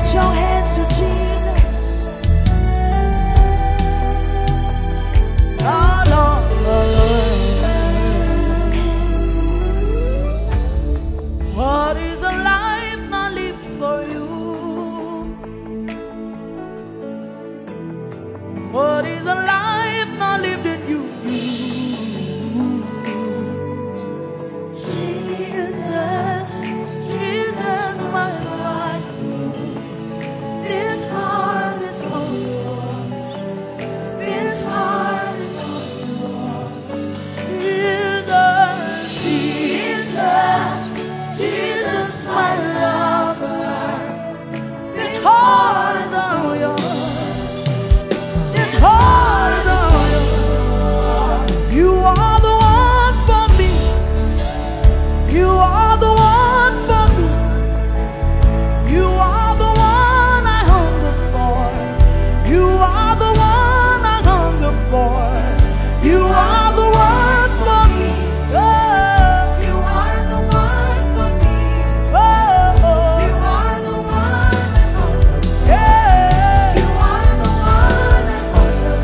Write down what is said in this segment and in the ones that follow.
your hands to Jesus. Oh, Lord, Lord. What is a life not lived for you? What is a life not lived in you? Jesus, Jesus, my life. This heart is all yours. This heart is all yours. Jesus, Jesus, Jesus, my lover. This heart is all yours. This heart is all yours. You are the one for me. You are the one for me. You are the one I hunger for. You are the one I hunger for. You are the one for me. Oh, you are the one for me. Oh, you are the one I hunger for. Yeah, you are the one I hunger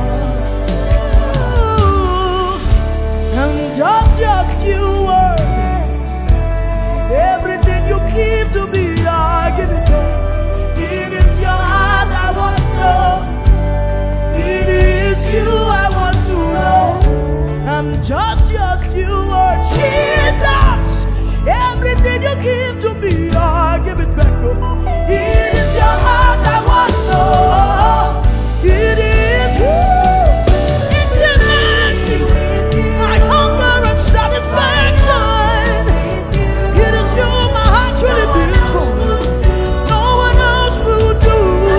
for. I'm just you word. Everything you give to me, I give it to you. It is your heart I want to know. It is you I want to know. I'm just you word. Jesus, everything you give to me, I give it back to you. It is your heart I want to know. It is you. Intimacy, my hunger and satisfaction. It is you my heart really beats for. No one else will do.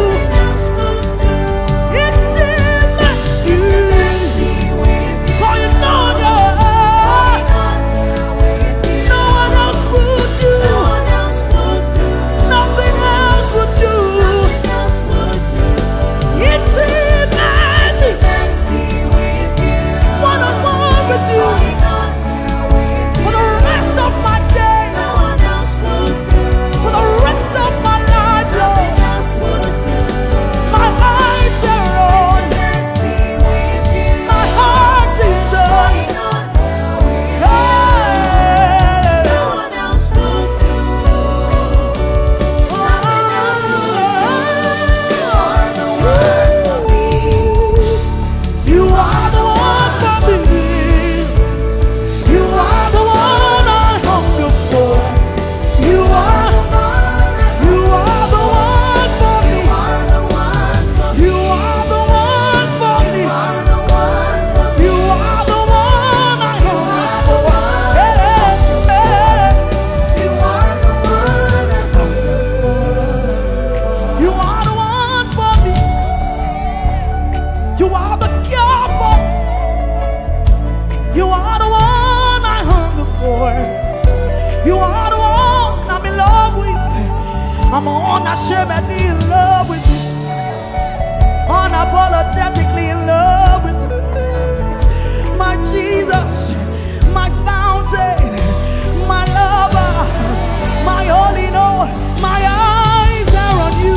Intimacy, for you know that no one else will do. Nothing else will do. Intimacy, one-on-one with you. For the rest of my days, for the rest of my life, Lord, my eyes are on, my heart is on. You are the one for me. You are the one I hunger for. You are the one for me. You are the one for me. You are the one I hunger for. Hey, hey. You are the one I hunger for. You are the one for me. You are the cure for. You are the one I hunger for. You are the one I'm in love with. I'm unashamedly in love with you. Unapologetically in love with you. My Jesus, my fountain, my lover, my holy Lord. My eyes are on you.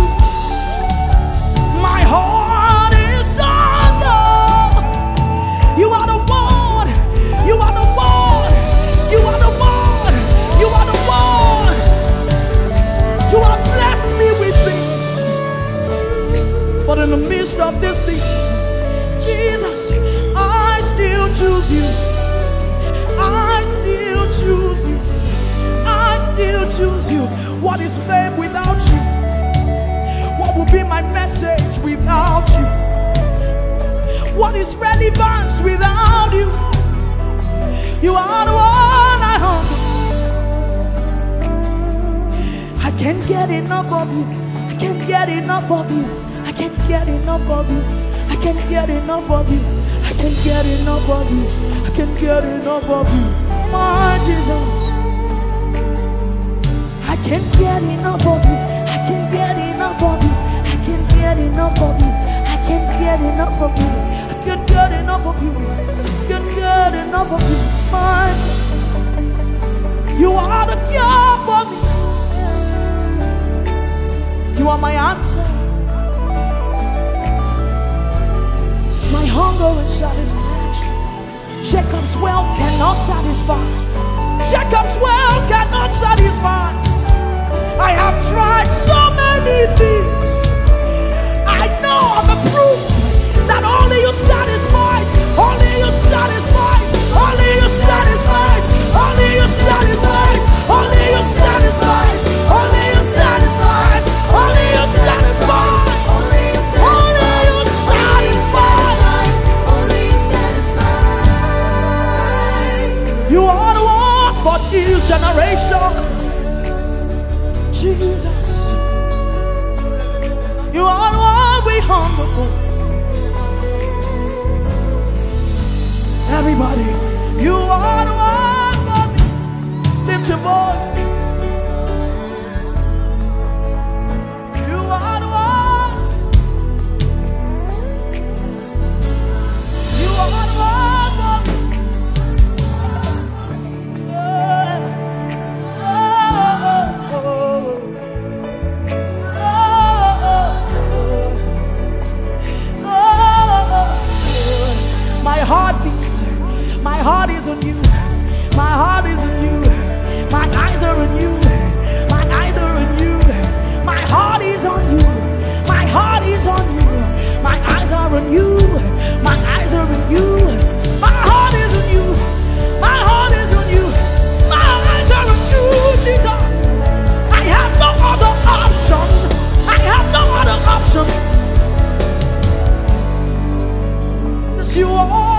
My heart is on you. You are the one. You are the one. You are the one. You are the one. You have blessed me with things. But in the midst of these things, Jesus, I still choose you. I still choose you. I still choose you. What is fame without you? What will be my message without you? What is relevance without you? You are the one I hunger. I can't get enough of you. I can't get enough of you. I can't get enough of you. I can't get enough of you. I can't get enough of you. I can't get enough of you. My Jesus. I can't get enough of you. I can't get enough of you. I can't get enough of you. I can't get enough of you. I can't get enough of you. I can't get enough of you. My Jesus. You are the cure for me. You You are my answer. My hunger and satisfaction. Jacob's well cannot satisfy. Jacob's well cannot satisfy. I have tried so many things. I know of the proof that only you satisfies. Only you satisfies. Only you satisfies. Only you satisfies. Only you satisfies. Only you satisfies. Only you satisfies. Only you satisfies. Only you satisfies. You are the one for this generation, Jesus. You are the one we hunger for. Everybody, you are the one for me. Lift your voice. You are the one. You are the one for me. My heartbeat, my heart is on you. My heart is on you. My eyes are on you. My eyes are on you. My heart is on you. My heart is on you. My eyes are on you. My eyes are on you. My heart is on you. My heart is on you. My eyes are on you, Jesus. I have no other option. I have no other option. Yes, you are.